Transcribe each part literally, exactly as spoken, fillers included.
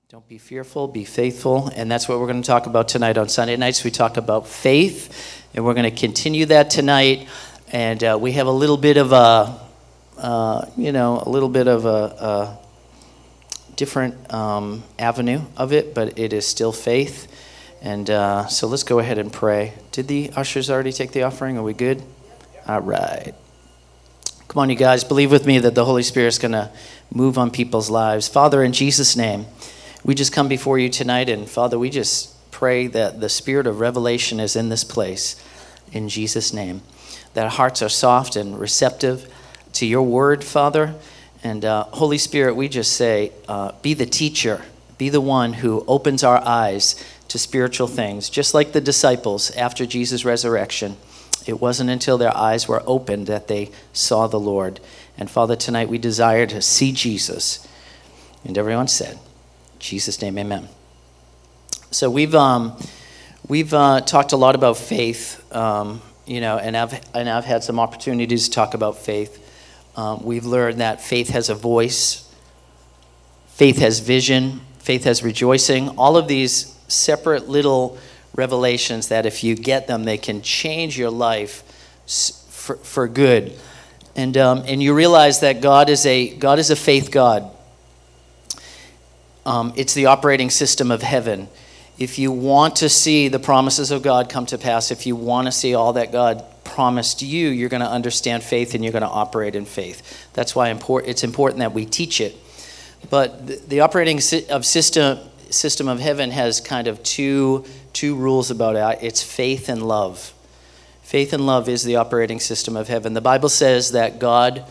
Don't be fearful, be faithful. And that's what we're going to talk about tonight. On Sunday nights, we talk about faith, and we're going to continue that tonight. And uh, we have a little bit of a, uh, you know, a little bit of a, a different um, avenue of it, but it is still faith. And uh, so let's go ahead and pray. Did the ushers already take the offering? Are we good? All right. Come on, you guys. Believe with me that the Holy Spirit is going to move on people's lives. Father, in Jesus' name, we just come before you tonight, and Father, we just pray that the spirit of revelation is in this place, in Jesus' name, that our hearts are soft and receptive to your word, Father. And uh, Holy Spirit, we just say, uh, be the teacher, be the one who opens our eyes to spiritual things, just like the disciples after Jesus' resurrection. It wasn't until their eyes were opened that they saw the Lord. And Father, tonight we desire to see Jesus. And everyone said, in Jesus' name, amen. So we've um, we've uh, talked a lot about faith, um, you know, and I've and I've had some opportunities to talk about faith. Um, we've learned that faith has a voice, faith has vision, faith has rejoicing. All of these separate little revelations that if you get them, they can change your life for, for good. And um, and you realize that God is a God is a faith God. Um, it's the operating system of heaven. If you want to see the promises of God come to pass, if you want to see all that God promised you, you're going to understand faith and you're going to operate in faith. That's why import, it's important that we teach it. But the, the operating si- of system system of heaven has kind of two two rules about it. It's faith and love. Faith and love is the operating system of heaven. The Bible says that God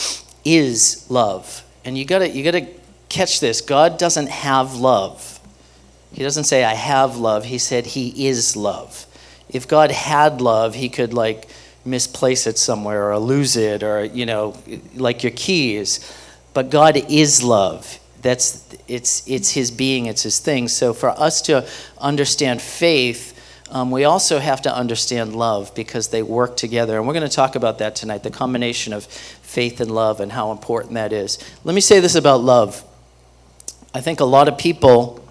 is love, and you got to you got to catch this. God doesn't have love. He doesn't say I have love. He said he is love. If God had love, he could like misplace it somewhere or lose it, or you know, like your keys. But God is love. That's it's it's his being, it's his thing. So for us to understand faith, um, we also have to understand love because they work together. And we're going to talk about that tonight, the combination of faith and love and how important that is. Let me say this about love. I think a lot of people,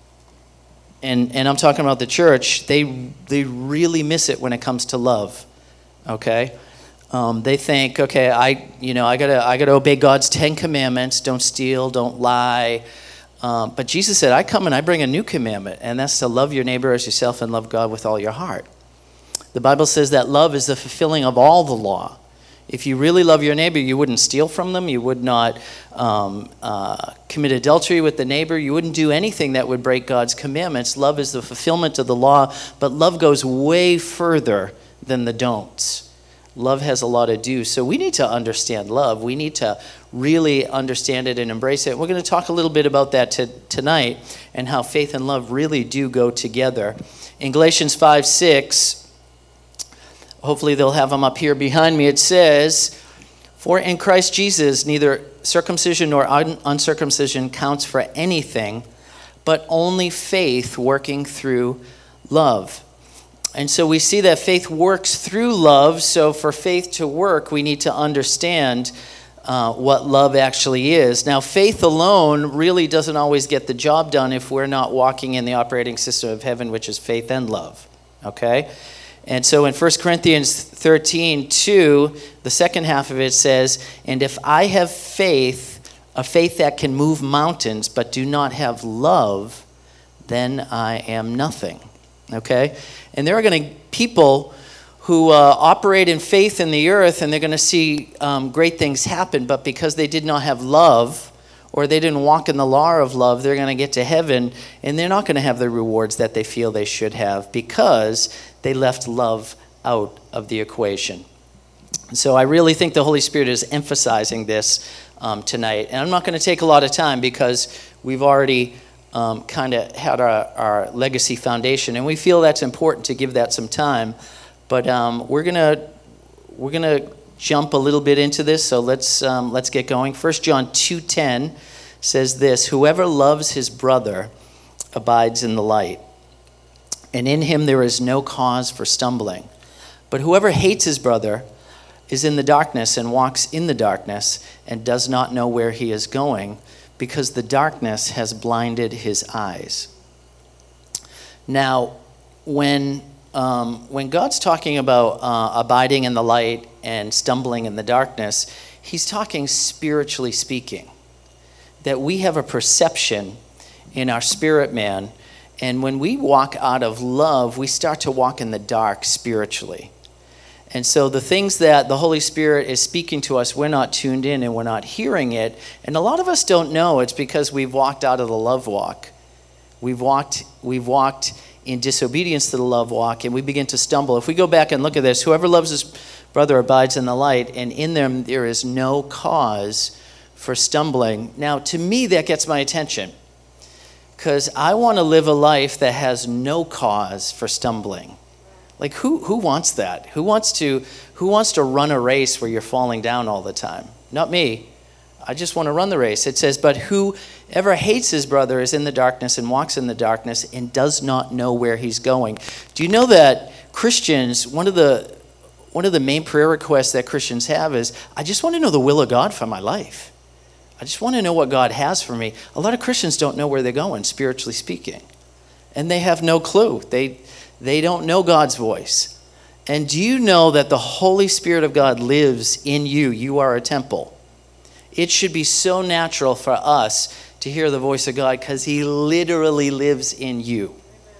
and, and I'm talking about the church, they they really miss it when it comes to love. Okay? Um, they think, okay, I you know I gotta I gotta obey God's Ten Commandments. Don't steal, don't lie. Um, but Jesus said, I come and I bring a new commandment, and that's to love your neighbor as yourself and love God with all your heart. The Bible says that love is the fulfilling of all the law. If you really love your neighbor, you wouldn't steal from them. You would not um, uh, commit adultery with the neighbor. You wouldn't do anything that would break God's commandments. Love is the fulfillment of the law, but love goes way further than the don'ts. Love has a lot to do. So we need to understand love. We need to really understand it and embrace it. We're going to talk a little bit about that t- tonight and how faith and love really do go together. In Galatians five six, hopefully they'll have them up here behind me, it says, for in Christ Jesus neither circumcision nor un- uncircumcision counts for anything, but only faith working through love. And so we see that faith works through love. So for faith to work, we need to understand uh, what love actually is. Now, faith alone really doesn't always get the job done if we're not walking in the operating system of heaven, which is faith and love. Okay? And so in First Corinthians thirteen two, the second half of it says, and if I have faith, a faith that can move mountains, but do not have love, then I am nothing. Okay? And there are going to people who uh, operate in faith in the earth, and they're going to see um, great things happen, but because they did not have love, or they didn't walk in the law of love, they're going to get to heaven, and they're not going to have the rewards that they feel they should have because they left love out of the equation. So I really think the Holy Spirit is emphasizing this um, tonight. And I'm not going to take a lot of time because we've already Um, kind of had our, our legacy foundation, and we feel that's important to give that some time. But um, we're gonna we're gonna jump a little bit into this, so let's um, let's get going. First John two ten says this: whoever loves his brother abides in the light, and in him there is no cause for stumbling. But whoever hates his brother is in the darkness and walks in the darkness and does not know where he is going, because the darkness has blinded his eyes. Now, when um, when God's talking about uh, abiding in the light and stumbling in the darkness, he's talking spiritually speaking. That we have a perception in our spirit man, and when we walk out of love, we start to walk in the dark spiritually. And so the things that the Holy Spirit is speaking to us, we're not tuned in and we're not hearing it. And a lot of us don't know it's because we've walked out of the love walk. We've walked, we've walked in disobedience to the love walk, and we begin to stumble. If we go back and look at this, whoever loves his brother abides in the light, and in them there is no cause for stumbling. Now, to me, that gets my attention, because I want to live a life that has no cause for stumbling. Like, who who wants that? Who wants to who wants to run a race where you're falling down all the time? Not me. I just want to run the race. It says, but whoever hates his brother is in the darkness and walks in the darkness and does not know where he's going. Do you know that Christians, one of the one of the main prayer requests that Christians have is, I just want to know the will of God for my life. I just want to know what God has for me. A lot of Christians don't know where they're going, spiritually speaking. And they have no clue. They They don't know God's voice. And do you know that the Holy Spirit of God lives in you? You are a temple. It should be so natural for us to hear the voice of God because he literally lives in you.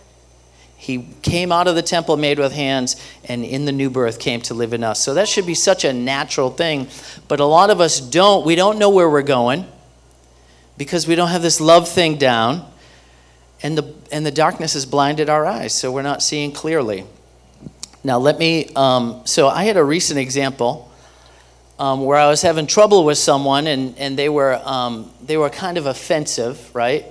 He came out of the temple made with hands and in the new birth came to live in us. So that should be such a natural thing. But a lot of us don't. We don't know where we're going because we don't have this love thing down. And the and the darkness has blinded our eyes, so we're not seeing clearly. Now let me, um, so I had a recent example um, where I was having trouble with someone, and, and they were um, they were kind of offensive, right?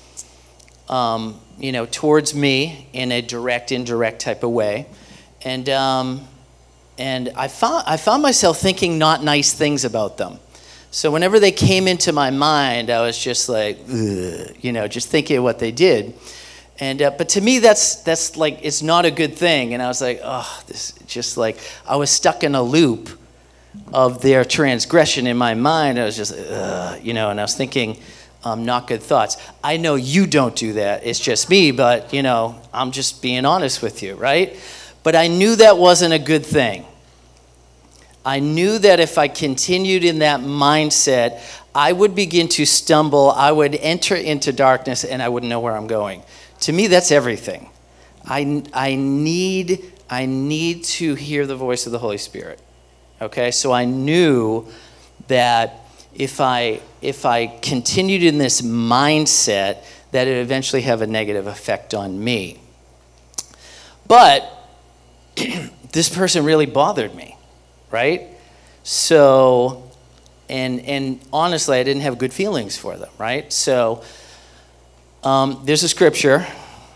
Um, you know, towards me in a direct, indirect type of way, and um, and I found I found myself thinking not nice things about them. So whenever they came into my mind, I was just like, ugh, you know, just thinking of what they did. And uh, but to me, that's that's like, it's not a good thing. And I was like, oh, this just like, I was stuck in a loop of their transgression in my mind. I was just, ugh, you know, and I was thinking um, not good thoughts. I know you don't do that. It's just me, but, you know, I'm just being honest with you, right? But I knew that wasn't a good thing. I knew that if I continued in that mindset, I would begin to stumble, I would enter into darkness, and I wouldn't know where I'm going. To me, that's everything. I, I need I need to hear the voice of the Holy Spirit. Okay, so I knew that if I if I continued in this mindset, that it would eventually have a negative effect on me. But this person really bothered me. Right? So, and and honestly, I didn't have good feelings for them, right? So, um, there's a scripture.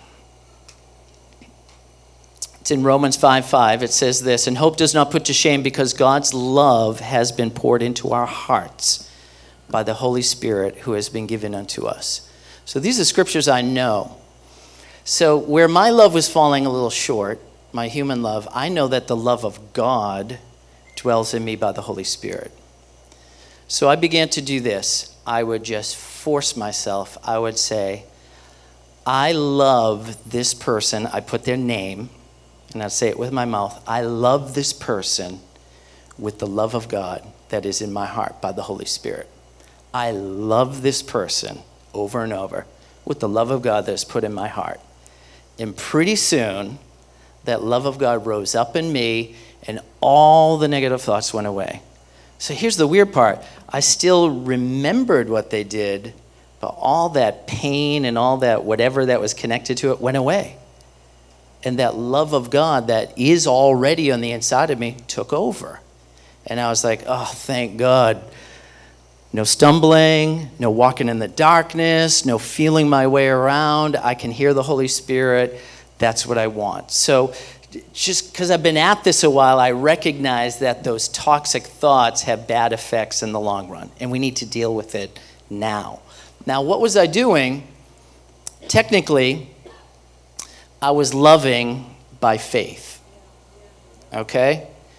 It's in Romans five five. It says this, and hope does not put to shame because God's love has been poured into our hearts by the Holy Spirit who has been given unto us. So these are scriptures I know. So where my love was falling a little short, my human love, I know that the love of God dwells in me by the Holy Spirit. So I began to do this. I would just force myself. I would say, I love this person. I put their name, and I'd say it with my mouth. I love this person with the love of God that is in my heart by the Holy Spirit. I love this person over and over with the love of God that is put in my heart. And pretty soon, that love of God rose up in me, and all the negative thoughts went away. So here's the weird part. I still remembered what they did, but all that pain and all that whatever that was connected to it went away. And that love of God that is already on the inside of me took over. And I was like, oh, thank God. No stumbling, no walking in the darkness, no feeling my way around. I can hear the Holy Spirit. That's what I want. So just because I've been at this a while, I recognize that those toxic thoughts have bad effects in the long run, and we need to deal with it now. Now, what was I doing? Technically, I was loving by faith, okay?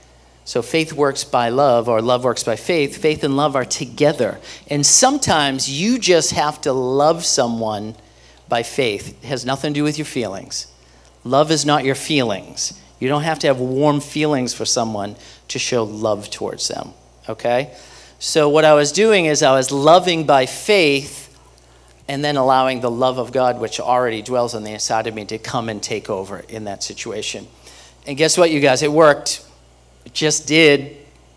So faith works by love, or love works by faith. Faith and love are together. And sometimes you just have to love someone by faith. It has nothing to do with your feelings. Love is not your feelings. You don't have to have warm feelings for someone to show love towards them, okay? So what I was doing is I was loving by faith and then allowing the love of God, which already dwells on the inside of me, to come and take over in that situation. And guess what, you guys? It worked. It just did.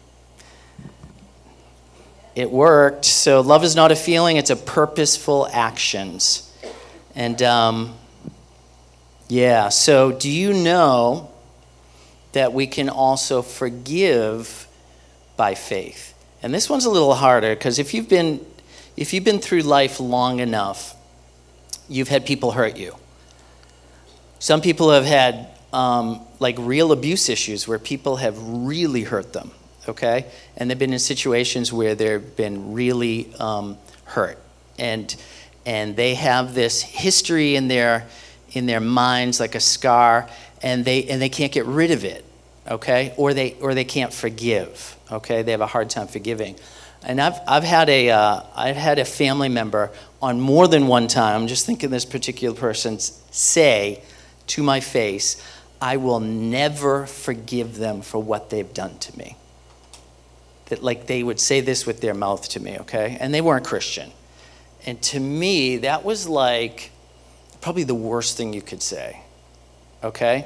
It worked. So love is not a feeling. It's a purposeful actions. And um, yeah, so do you know that we can also forgive by faith? And this one's a little harder, because if you've been if you've been through life long enough, you've had people hurt you. Some people have had um, like real abuse issues where people have really hurt them, okay? And they've been in situations where they've been really um, hurt. And and they have this history in their in their minds, like a scar, and they and they can't get rid of it, okay? Or they or they can't forgive, okay? They have a hard time forgiving. And I've I've had a uh, I've had a family member on more than one time, I'm just thinking this particular person, say to my face, I will never forgive them for what they've done to me. That like they would say this with their mouth to me, okay? And they weren't Christian. And to me, that was like probably the worst thing you could say, okay?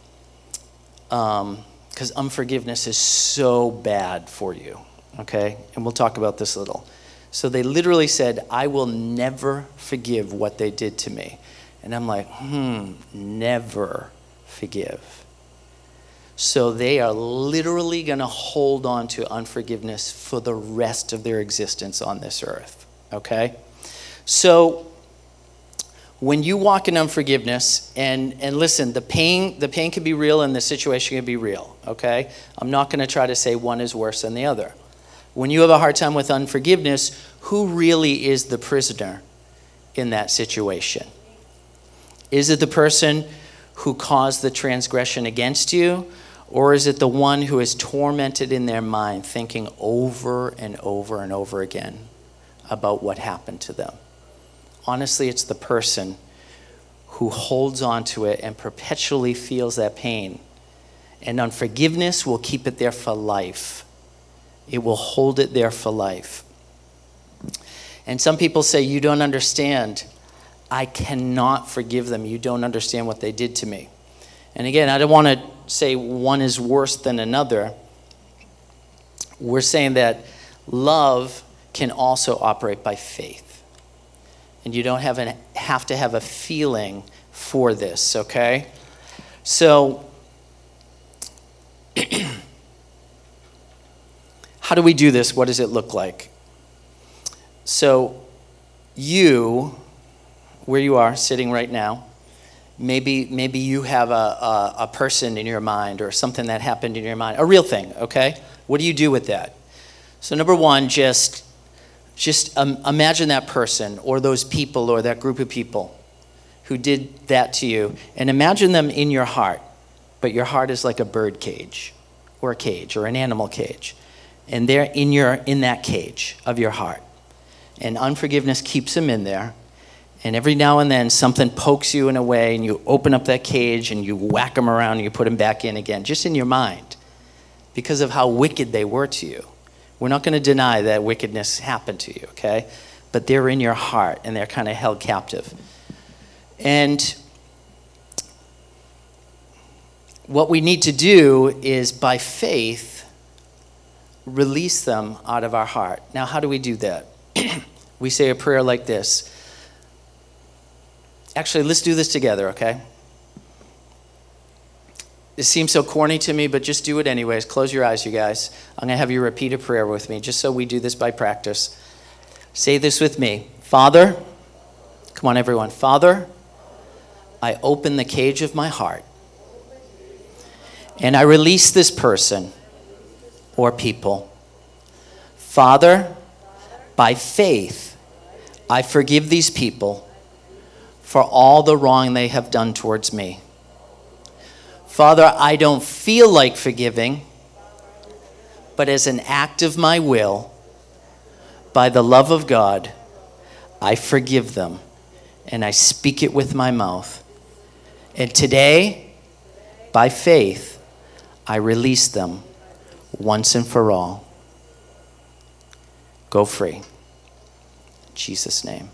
Um, because unforgiveness is so bad for you. Okay, and we'll talk about this a little. So they literally said, I will never forgive what they did to me. And I'm like, hmm, never forgive. So they are literally going to hold on to unforgiveness for the rest of their existence on this earth. Okay? So when you walk in unforgiveness, and, and listen, the pain, the pain can be real and the situation can be real. Okay? I'm not going to try to say one is worse than the other. When you have a hard time with unforgiveness, who really is the prisoner in that situation? Is it the person who caused the transgression against you? Or is it the one who is tormented in their mind, thinking over and over and over again about what happened to them? Honestly, it's the person who holds on to it and perpetually feels that pain. And unforgiveness will keep it there for life. It will hold it there for life. And some people say, you don't understand. I cannot forgive them. You don't understand what they did to me. And again, I don't want to say one is worse than another. We're saying that love can also operate by faith. And you don't have, an, have to have a feeling for this, okay? So, how do we do this? What does it look like? So you, where you are sitting right now, maybe maybe you have a, a, a person in your mind or something that happened in your mind, a real thing, okay? What do you do with that? So number one, just, just um, imagine that person or those people or that group of people who did that to you, and imagine them in your heart, but your heart is like a bird cage or a cage or an animal cage. And they're in your in that cage of your heart. And unforgiveness keeps them in there. And every now and then something pokes you in a way and you open up that cage and you whack them around and you put them back in again, just in your mind, because of how wicked they were to you. We're not going to deny that wickedness happened to you, okay? But they're in your heart and they're kind of held captive. And what we need to do is, by faith, release them out of our heart. Now, how do we do that? We say a prayer like this. Actually, let's do this together, okay? It seems so corny to me, but just do it anyways. Close your eyes, you guys. I'm going to have you repeat a prayer with me, just so we do this by practice. Say this with me. Father, come on, everyone. Father, I open the cage of my heart, and I release this person or people. Father, by faith, I forgive these people for all the wrong they have done towards me. Father, I don't feel like forgiving, but as an act of my will, by the love of God, I forgive them, and I speak it with my mouth. And today, by faith, I release them once and for all. Go free. In Jesus' name.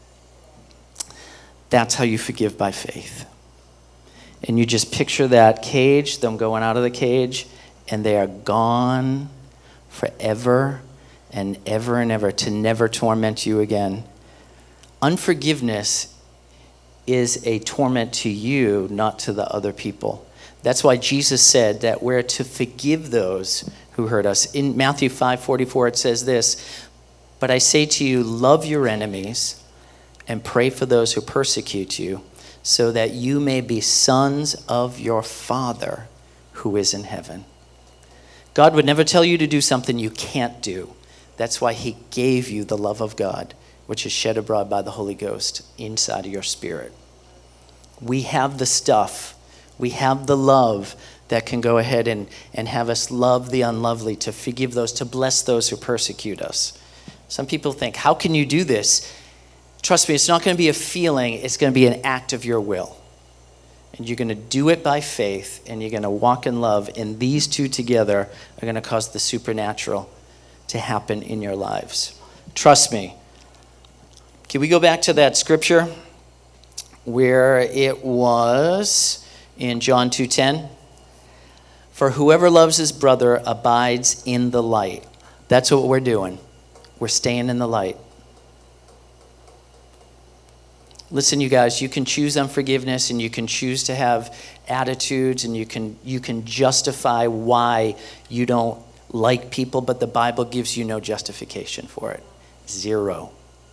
That's how you forgive by faith. And you just picture that cage, them going out of the cage, and they are gone forever and ever and ever, to never torment you again. Unforgiveness is a torment to you, not to the other people. That's why Jesus said that we're to forgive those who hurt us. In Matthew five forty-four, it says this, "But I say to you, love your enemies and pray for those who persecute you, so that you may be sons of your Father who is in heaven." God would never tell you to do something you can't do. That's why he gave you the love of God, which is shed abroad by the Holy Ghost inside of your spirit. We have the stuff, we have the love that can go ahead and, and have us love the unlovely, to forgive those, to bless those who persecute us. Some people think, how can you do this? Trust me, it's not going to be a feeling, it's going to be an act of your will. And you're going to do it by faith, and you're going to walk in love, and these two together are going to cause the supernatural to happen in your lives. Trust me. Can we go back to that scripture where it was in John two ten? For whoever loves his brother abides in the light. That's what we're doing. We're staying in the light. Listen, you guys, you can choose unforgiveness, and you can choose to have attitudes, and you can you can justify why you don't like people, but the Bible gives you no justification for it. Zero.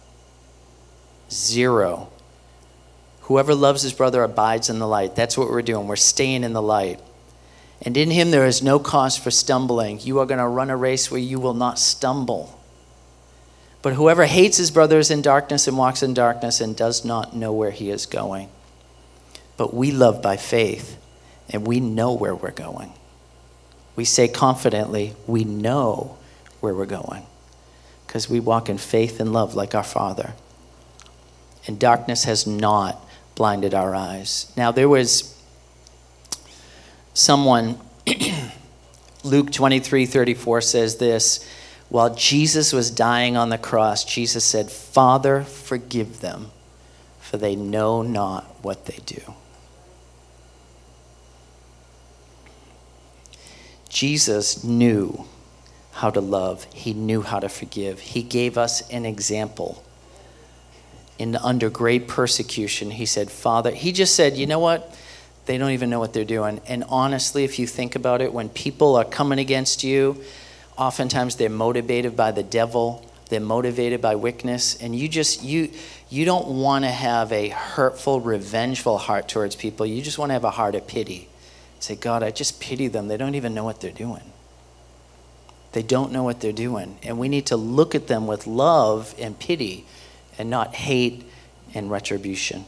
Zero. Whoever loves his brother abides in the light. That's what we're doing. We're staying in the light. And in him there is no cause for stumbling. You are going to run a race where you will not stumble. But whoever hates his brother is in darkness and walks in darkness and does not know where he is going. But we love by faith, and we know where we're going. We say confidently, we know where we're going, because we walk in faith and love like our Father. And darkness has not blinded our eyes. Now there was someone, Luke twenty-three thirty-four says this, while Jesus was dying on the cross, Jesus said, "Father, forgive them, for they know not what they do." Jesus knew how to love. He knew how to forgive. He gave us an example. In under great persecution, he said, Father, he just said, you know what? They don't even know what they're doing. And honestly, if you think about it, when people are coming against you, oftentimes they're motivated by the devil. They're motivated by wickedness. And you just, you, you don't want to have a hurtful, revengeful heart towards people. You just want to have a heart of pity. Say, God, I just pity them. They don't even know what they're doing. They don't know what they're doing. And we need to look at them with love and pity and not hate and retribution.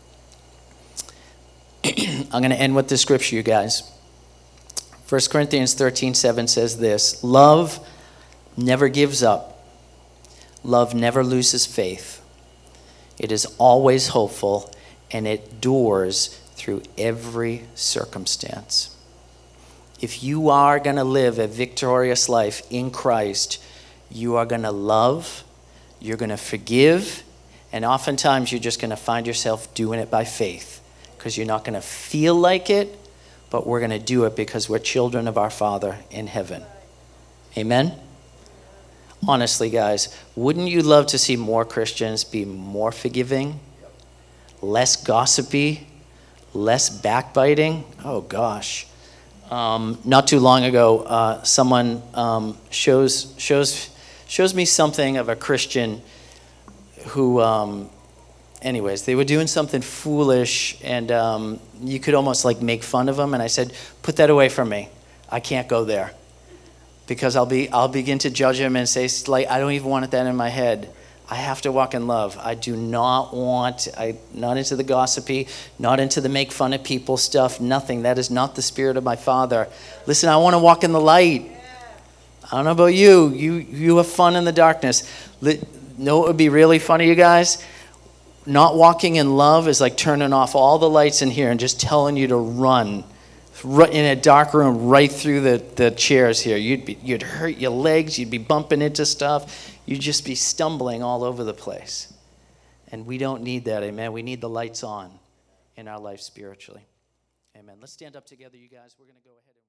I'm going to end with this scripture, you guys. First Corinthians thirteen seven says this, love never gives up. Love never loses faith. It is always hopeful, and it endures through every circumstance. If you are going to live a victorious life in Christ, you are going to love, you're going to forgive, and oftentimes you're just going to find yourself doing it by faith, because you're not going to feel like it, but we're going to do it because we're children of our Father in heaven. Amen? Honestly, guys, wouldn't you love to see more Christians be more forgiving, less gossipy, less backbiting? Oh, gosh. Um, not too long ago, uh, someone um, shows shows shows me something of a Christian who, um, anyways, they were doing something foolish, and um, you could almost like make fun of them. And I said, "Put that away from me. I can't go there, because I'll be I'll begin to judge him and say, like, I don't even want that in my head. I have to walk in love. I do not want, I not into the gossipy, not into the make fun of people stuff, nothing. That is not the spirit of my Father. Listen, I want to walk in the light. I don't know about you. You you have fun in the darkness. Li- know what would be really funny, you guys? Not walking in love is like turning off all the lights in here and just telling you to run right in a dark room right through the, the chairs here. You'd be you'd hurt your legs. You'd be bumping into stuff. You'd just be stumbling all over the place. And we don't need that, amen. We need the lights on in our life spiritually. Amen. Let's stand up together, you guys. We're going to go ahead and